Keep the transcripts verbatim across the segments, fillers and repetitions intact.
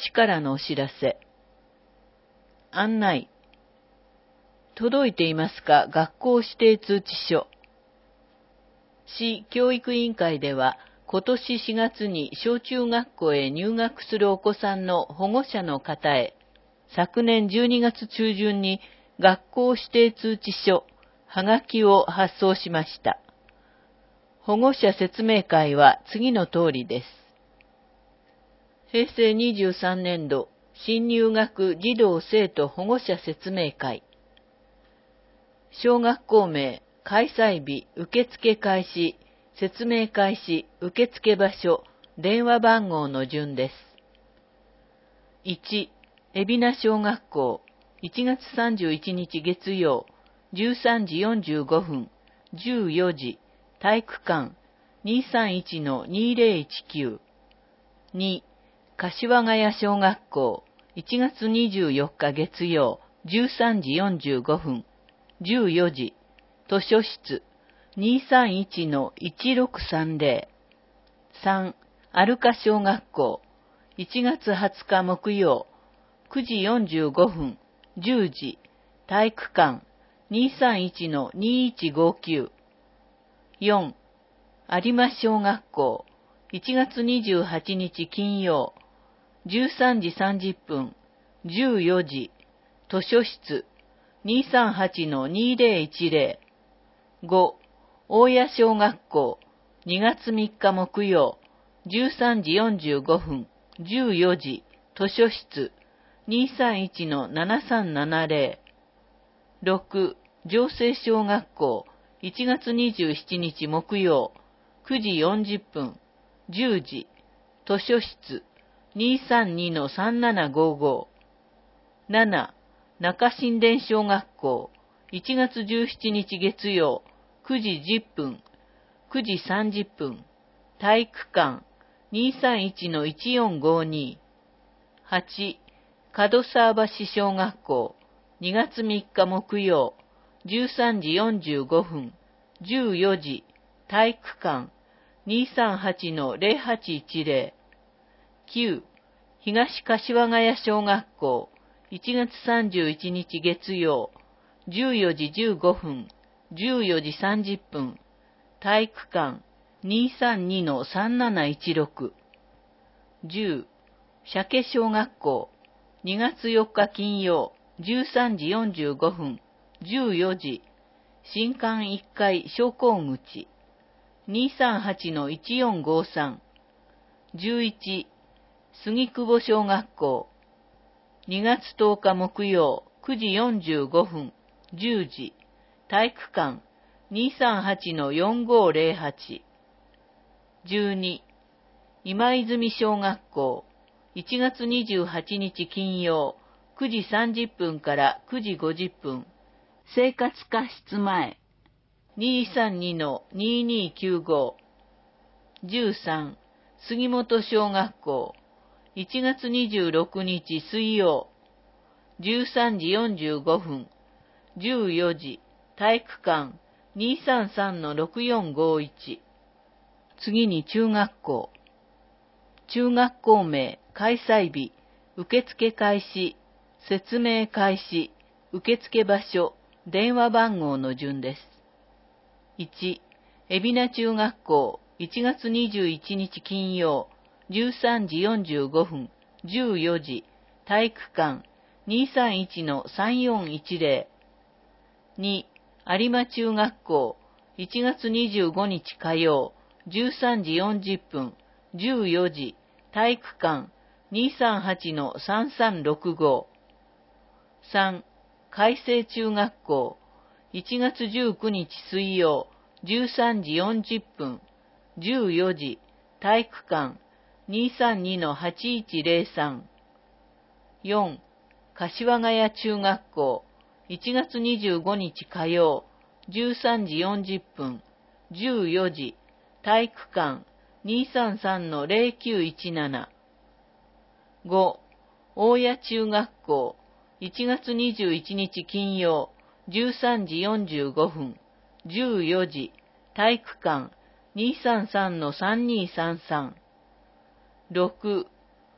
市からのお知らせ。案内。届いていますか、学校指定通知書。市教育委員会では、今年しがつに小中学校へ入学するお子さんの保護者の方へ、昨年じゅうにがつちゅうじゅんに学校指定通知書、はがきを発送しました。保護者説明会は次の通りです。へいせいにじゅうさんねんど新入学児童生徒保護者説明会。小学校名、開催日、受付開始、説明開始、受付場所、電話番号の順です。いち、海老名小学校、いちがつさんじゅういちにち月曜、じゅうさんじよんじゅうごふん、じゅうよじ、体育館、にさんいちのにぜろいちきゅう。に、柏ヶ谷小学校、いちがつにじゅうよっか月曜、じゅうさんじよんじゅうごふん、じゅうよじ、図書室、にさんいちのいちろくさんぜろ。さん、有香小学校、いちがつはつか木曜、くじよんじゅうごふん、じゅうじ、体育館、にさんいちのにいちごきゅう。よん、有馬小学校、いちがつにじゅうはちにち金曜、じゅうさんじさんじゅっぷん、じゅうよじ、図書室、にさんはちのにぜろいちぜろ。ご、大谷小学校、にがつみっか木曜、じゅうさんじよんじゅうごふん、じゅうよじ、図書室、にさんいちのななさんななぜろ。ろく、城西小学校、いちがつにじゅうしちにち木曜、くじよんじゅっぷん、じゅうじ、図書室、にさんにのさんななごご。なな、中新田小学校、いちがつじゅうしちにち月曜、くじじゅっぷん、くじさんじゅっぷん、体育館、にさんいちのいちよんごに。はち、門沢橋小学校、にがつみっか木曜、じゅうさんじよんじゅうごふん、じゅうよじ、体育館、にさんはちのぜろはちいちぜろ。きゅう、東柏ヶ谷小学校、いちがつさんじゅういちにち月曜、じゅうよじじゅうごふん、じゅうよじさんじゅっぷん、体育館、にさんにのさんなないちろく。じゅう、鮭小学校、にがつよっか金曜、じゅうさんじよんじゅうごふん、じゅうよじ、新館いっかい昇降口、にさんはちのいちよんごさん。じゅういち、杉久保小学校、にがつとおか木曜、くじよんじゅうごふん、じゅうじ、体育館、にさんはちのよんごぜろはち。じゅうに、今泉小学校、いちがつにじゅうはちにち金曜、くじさんじゅっぷんからくじごじゅっぷん、生活科室前、にさんにのににきゅうご。じゅうさん、杉本小学校、いちがつにじゅうろくにち水曜、じゅうさんじよんじゅうごふん、じゅうよじ、体育館、にさんさんのろくよんごいち。次に中学校。中学校名、開催日、受付開始、説明開始、受付場所、電話番号の順です。いち、海老名中学校、いちがつにじゅういちにち金曜、じゅうさんじよんじゅうごふん、じゅうよじ、体育館、にさんいちのさんよんいちぜろ。に、有馬中学校、いちがつにじゅうごにち火曜、じゅうさんじよんじゅっぷん、じゅうよじ、体育館、にさんはちのさんさんろくご。さん、海星中学校、いちがつじゅうくにち水曜、じゅうさんじよんじゅっぷん、じゅうよじ、体育館、にさんにのはちいちぜろさん。よん、柏ヶ谷中学校、いちがつにじゅうごにち火曜、じゅうさんじよんじゅっぷん、じゅうよじ、体育館、にさんさんのぜろきゅういちなな。ご、大谷中学校、いちがつにじゅういちにち金曜、じゅうさんじよんじゅうごふん、じゅうよじ、体育館、にさんさんのさんにさんさん。ろく、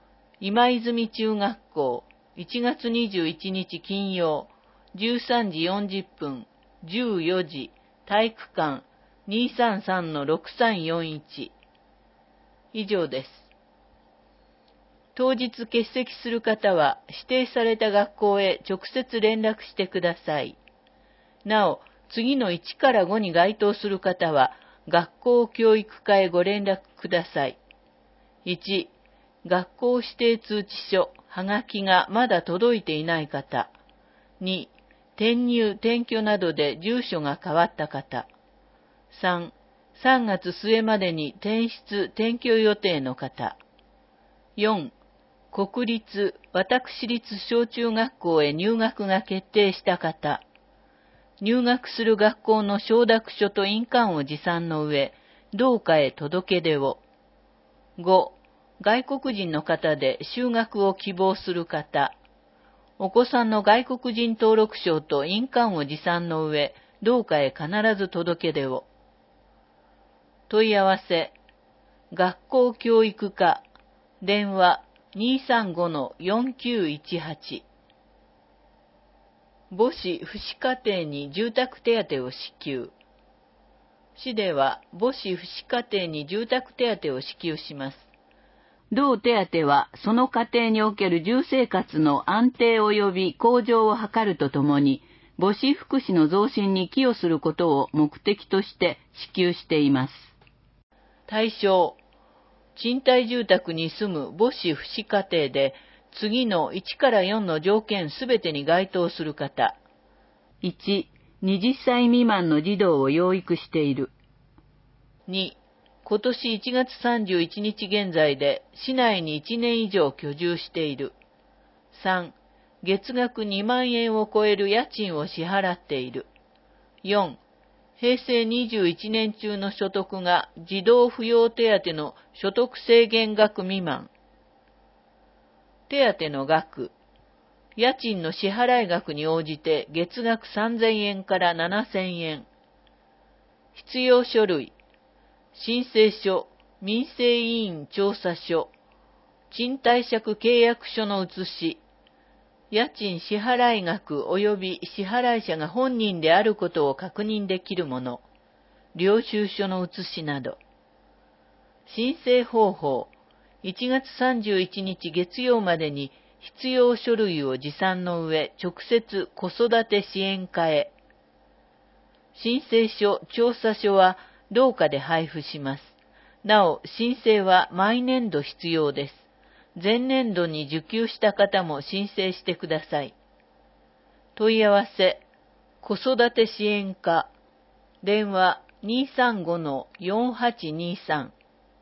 今泉中学校、いちがつにじゅういちにち金曜、じゅうさんじよんじゅっぷん、じゅうよじ、体育館、にさんさんのろくさんよんいち。以上です。当日欠席する方は指定された学校へ直接連絡してください。なお、次のいちからごに該当する方は学校教育課へご連絡ください。いち、学校指定通知書、はがきがまだ届いていない方。に、転入・転居などで住所が変わった方。さん、さんがつ末までに転出・転居予定の方。よん、国立、私立小中学校へ入学が決定した方。入学する学校の承諾書と印鑑を持参の上、同課へ届け出を。ご、外国人の方で就学を希望する方。お子さんの外国人登録証と印鑑を持参の上、同課へ必ず届け出を。問い合わせ、学校教育課、電話 にーさんごのよんきゅういちはち。母子父子家庭に住宅手当を支給。市では母子父子家庭に住宅手当を支給します。同手当はその家庭における住生活の安定及び向上を図るとともに、母子福祉の増進に寄与することを目的として支給しています。対象、賃貸住宅に住む母子父子家庭で、次のいちからよんの条件すべてに該当する方。いち、はたち未満の児童を養育している。に、今年いちがつさんじゅういちにち現在で市内にいちねん以上居住している。さん、月額にまんえんを超える家賃を支払っている。よん、へいせいにじゅういちねん中の所得が児童扶養手当の所得制限額未満。手当の額、家賃の支払い額に応じて月額さんぜんえんからななせんえん。必要書類、申請書、民生委員調査書、賃貸借契約書の写し、家賃支払い額及び支払い者が本人であることを確認できるもの、領収書の写しなど。申請方法、いちがつさんじゅういちにち月曜までに必要書類を持参の上、直接子育て支援課へ。申請書、調査書は同課で配布します。なお、申請は毎年度必要です。前年度に受給した方も申請してください。問い合わせ、子育て支援課、電話 にーさんごのよんはちにーさん。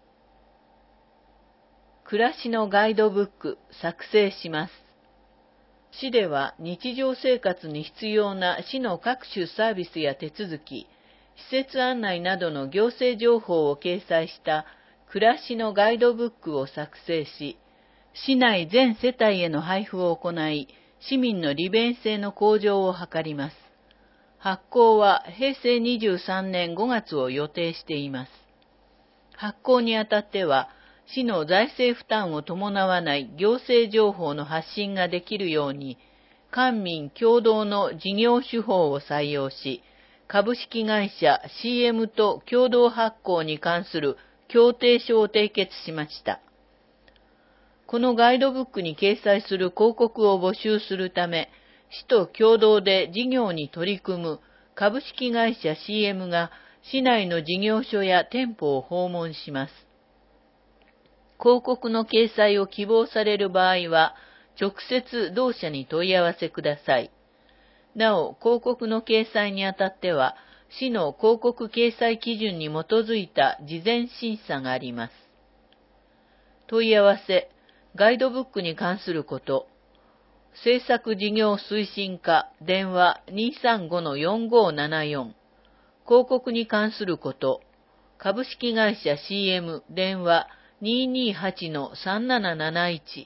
暮らしのガイドブック作成します。市では日常生活に必要な市の各種サービスや手続き、施設案内などの行政情報を掲載した暮らしのガイドブックを作成し、市内全世帯への配布を行い、市民の利便性の向上を図ります。発行はへいせいにじゅうさんねんごがつを予定しています。発行にあたっては、市の財政負担を伴わない行政情報の発信ができるように、官民共同の事業手法を採用し、株式会社 シーエム と共同発行に関する協定書を締結しました。このガイドブックに掲載する広告を募集するため、市と共同で事業に取り組む株式会社 シーエム が市内の事業所や店舗を訪問します。広告の掲載を希望される場合は、直接同社に問い合わせください。なお、広告の掲載にあたっては、市の広告掲載基準に基づいた事前審査があります。問い合わせ、ガイドブックに関すること、制作事業推進課、電話 にーさんごのよんごななよん、広告に関すること、株式会社 シーエム、電話 にーにーはちのさんなななないち。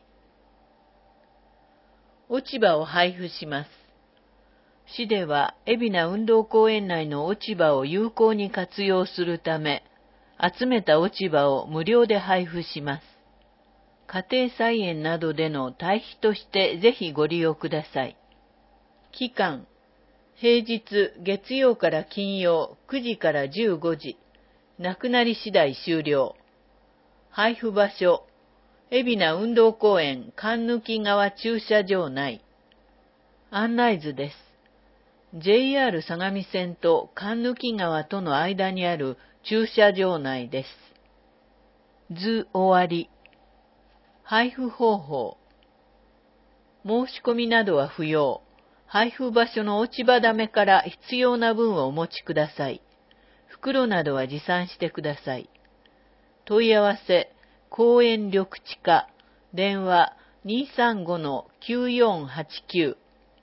落ち葉を配布します。市では、海老名運動公園内の落ち葉を有効に活用するため、集めた落ち葉を無料で配布します。 家庭菜園などでの堆肥としてぜひご利用ください。期間、平日月曜から金曜くじからじゅうごじ、なくなり次第終了。配布場所、海老名運動公園神貫川駐車場内。案内図です。ジェイアール 相模線と神貫川との間にある駐車場内です。図終わり。配布方法。申し込みなどは不要。配布場所の落ち葉溜めから必要な分をお持ちください。袋などは持参してください。問い合わせ、公園緑地課、電話 にーさんごのきゅうよんはちきゅう。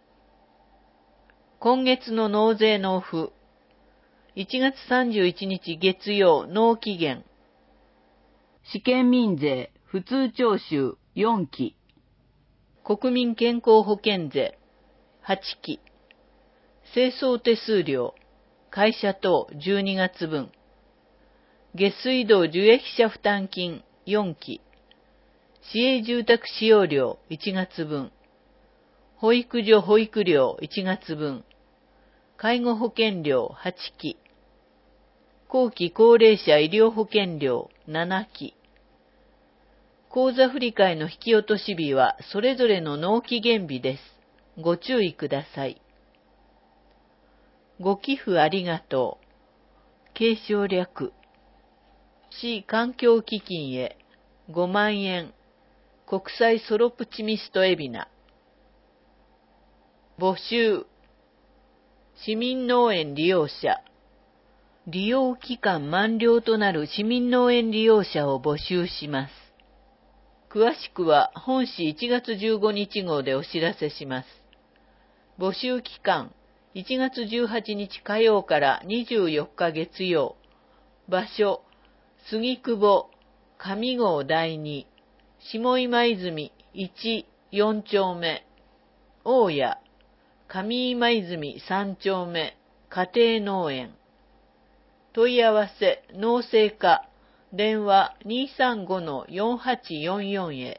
今月の納税納付。いちがつさんじゅういちにち月曜納期限。試験民税、普通徴収よんき。国民健康保険税はちき。清掃手数料、会社等じゅうにがつぶん。下水道受益者負担金よんき。市営住宅使用料いちがつぶん。保育所保育料いちがつぶん。介護保険料はちき。後期高齢者医療保険料ななき。口座振替の引き落とし日はそれぞれの納期限日です。ご注意ください。ご寄付ありがとう。継承略。市環境基金へごまんえん。国際ソロプチミスト海老名。募集。市民農園利用者。利用期間満了となる市民農園利用者を募集します。詳しくは本誌いちがつじゅうごにち号でお知らせします。募集期間、いちがつじゅうはちにち火曜からにじゅうよっか月曜。場所、杉久保、上郷だいに、下今泉いち、よんちょうめ。大谷、上今泉さんちょうめ、家庭農園。問い合わせ、農政課、電話 にーさんごのよんはちよんよん へ。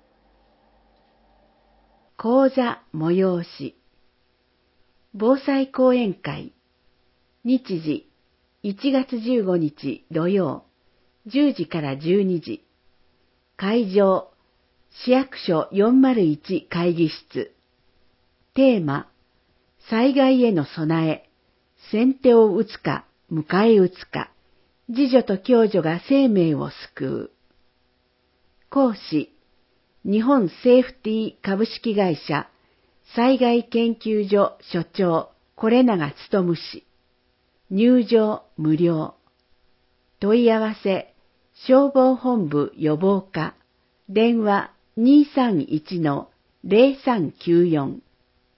講座催し。防災講演会。日時、いちがつじゅうごにち土曜、じゅうじからじゅうにじ。会場、市役所よんまるいち会議室。テーマ、災害への備え、先手を打つか、迎え撃つか。自助と共助が生命を救う。講師、日本セーフティー株式会社災害研究所所長是永努氏。入場無料。問い合わせ、消防本部予防課、電話 にーさんいちのぜろさんきゅうよん。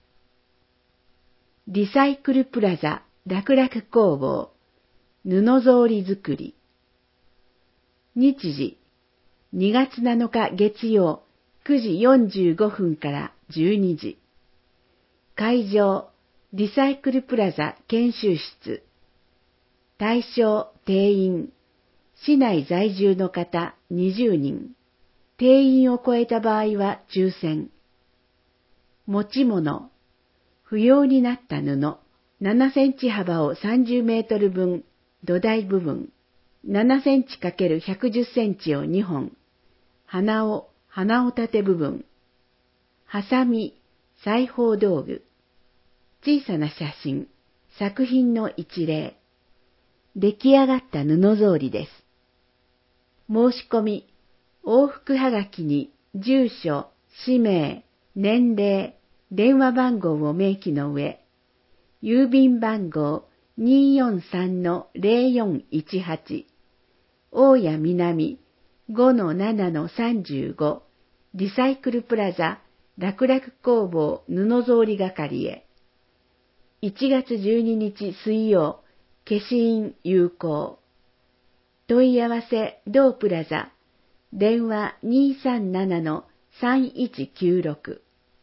リサイクルプラザ楽々工房、布草履作り。日時、にがつなのか月曜くじよんじゅうごふんからじゅうにじ。会場、リサイクルプラザ研修室。対象定員、市内在住の方にじゅうにん。定員を超えた場合は抽選。持ち物、不要になった布、ななセンチ幅をさんじゅうメートルぶん、土台部分、ななセンチかけるひゃくじゅっセンチをにほん、鼻緒、鼻緒立て部分、ハサミ、裁縫道具、小さな写真、作品の一例、出来上がった布草履です。申し込み、往復はがきに住所、氏名、年齢、電話番号を明記の上、郵便番号 にーよんさんのぜろよんいちはち、大谷南 ごのななのさんじゅうご、リサイクルプラザ楽々工房布草履係へ。いちがつじゅうににち水曜、消印有効。問い合わせ同プラザ、電話 にーさんななのさんいちきゅうろく。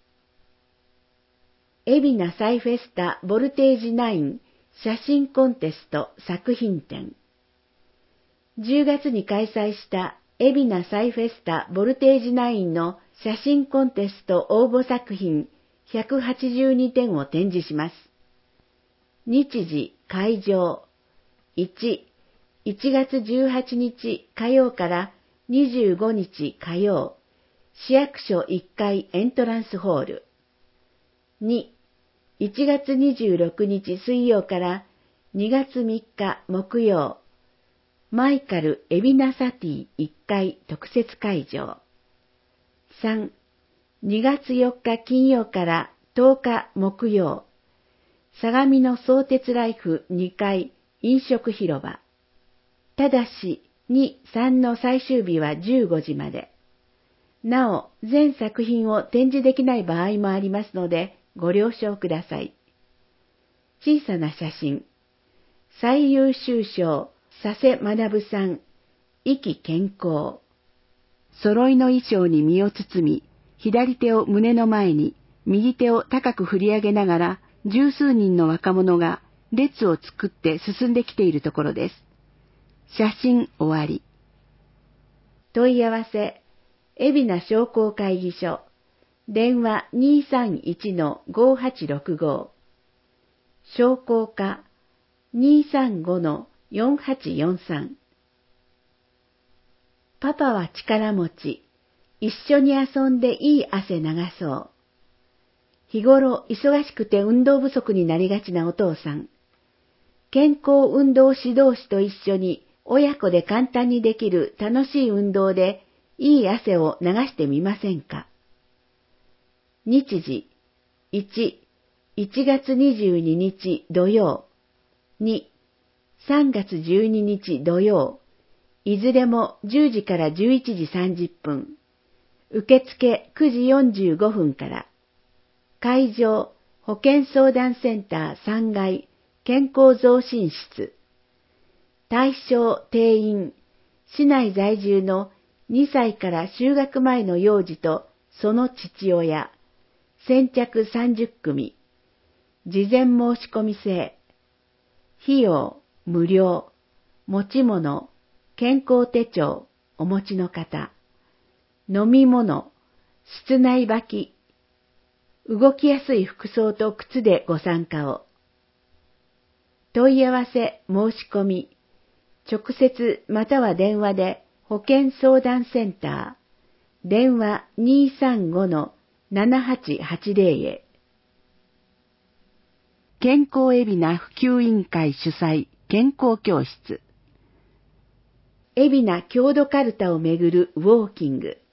海老名サイフェスタボルテージナイン写真コンテスト作品展。じゅうがつに開催した海老名サイフェスタボルテージナインの写真コンテスト応募作品ひゃくはちじゅうにてんを展示します。日時、会場。いち、いちがつじゅうはちにち火曜からにじゅうごにち火曜、市役所いっかいエントランスホール。に、いちがつにじゅうろくにち水曜からにがつみっか木曜、マイカル海老名サティいっかい特設会場。さん、にがつよっか金曜からとおか木曜、相模の相鉄ライフにかい飲食広場。ただし、に、さんの最終日はじゅうごじまで。なお、全作品を展示できない場合もありますので、ご了承ください。小さな写真。最優秀賞、佐世学さん、意気健康。揃いの衣装に身を包み、左手を胸の前に、右手を高く振り上げながら、十数人の若者が列を作って進んできているところです。写真終わり。問い合わせ、海老名商工会議所、電話 にーさんいちのごはちろくご、商工課 にーさんごのよんはちよんさん。パパは力持ち、一緒に遊んでいい汗流そう。日頃忙しくて運動不足になりがちなお父さん。健康運動指導士と一緒に親子で簡単にできる楽しい運動でいい汗を流してみませんか。日時、いち、いちがつにじゅうににち土曜、に、さんがつじゅうににち土曜、いずれもじゅうじからじゅういちじさんじゅっぷん、受付くじよんじゅうごふんから、会場、保健相談センターさんがい、健康増進室。対象定員、市内在住のにさいから就学前の幼児とその父親、先着さんじゅっくみ。事前申し込み制。費用、無料。持ち物、健康手帳、お持ちの方。飲み物、室内履き。動きやすい服装と靴でご参加を。問い合わせ、申し込み。直接または電話で保健相談センター。電話 にーさんごのななはちはちぜろ へ。健康海老名普及委員会主催健康教室。海老名郷土かるたをめぐるウォーキング。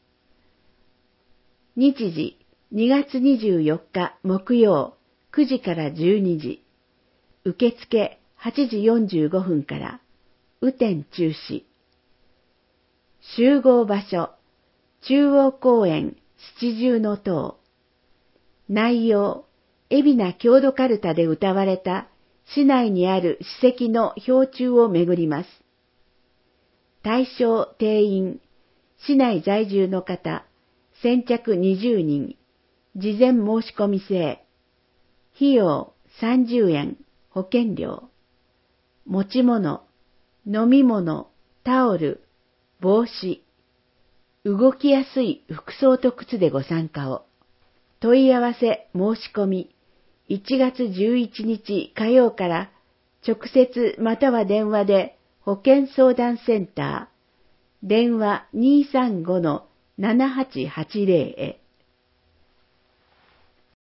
日時、にがつにじゅうよっか木曜くじからじゅうにじ。受付はちじよんじゅうごふんから。雨天中止。集合場所、中央公園七重の塔。内容、海老名郷土かるたで歌われた市内にある史跡の標柱をめぐります。対象定員、市内在住の方、先着にじゅうにん。事前申し込み制。費用さんじゅうえん、保険料。持ち物、飲み物、タオル、帽子。動きやすい服装と靴でご参加を。問い合わせ申し込み、いちがつじゅういちにち火曜から直接または電話で保健相談センター、電話 にーさんごのななはちはちぜろ へ。